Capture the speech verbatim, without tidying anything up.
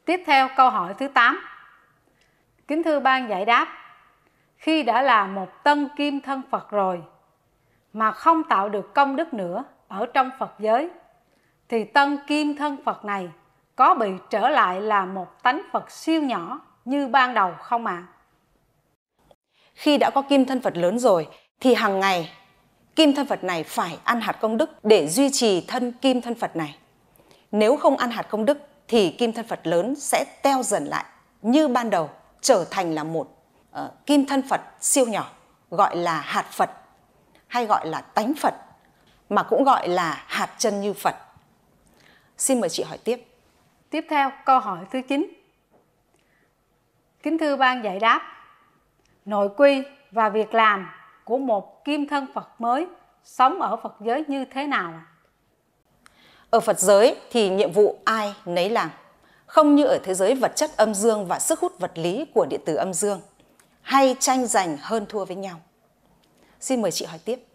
Tiếp theo câu hỏi thứ tám. Kính thưa ban giải đáp, khi đã là một tân kim thân Phật rồi mà không tạo được công đức nữa ở trong Phật giới, thì tân kim thân Phật này có bị trở lại là một tánh Phật siêu nhỏ như ban đầu không ạ? À? Khi đã có kim thân Phật lớn rồi thì hàng ngày kim thân Phật này phải ăn hạt công đức để duy trì thân kim thân Phật này. Nếu không ăn hạt công đức thì kim thân Phật lớn sẽ teo dần lại như ban đầu, trở thành là một uh, kim thân Phật siêu nhỏ, gọi là hạt Phật hay gọi là tánh Phật, mà cũng gọi là hạt chân như Phật. Xin mời chị hỏi tiếp. Tiếp theo câu hỏi thứ chín. Kính thưa ban giải đáp, nội quy và việc làm của một kim thân Phật mới sống ở Phật giới như thế nào? Ở Phật giới thì nhiệm vụ ai nấy làm, không như ở thế giới vật chất âm dương và sức hút vật lý của điện tử âm dương, hay tranh giành hơn thua với nhau. Xin mời chị hỏi tiếp.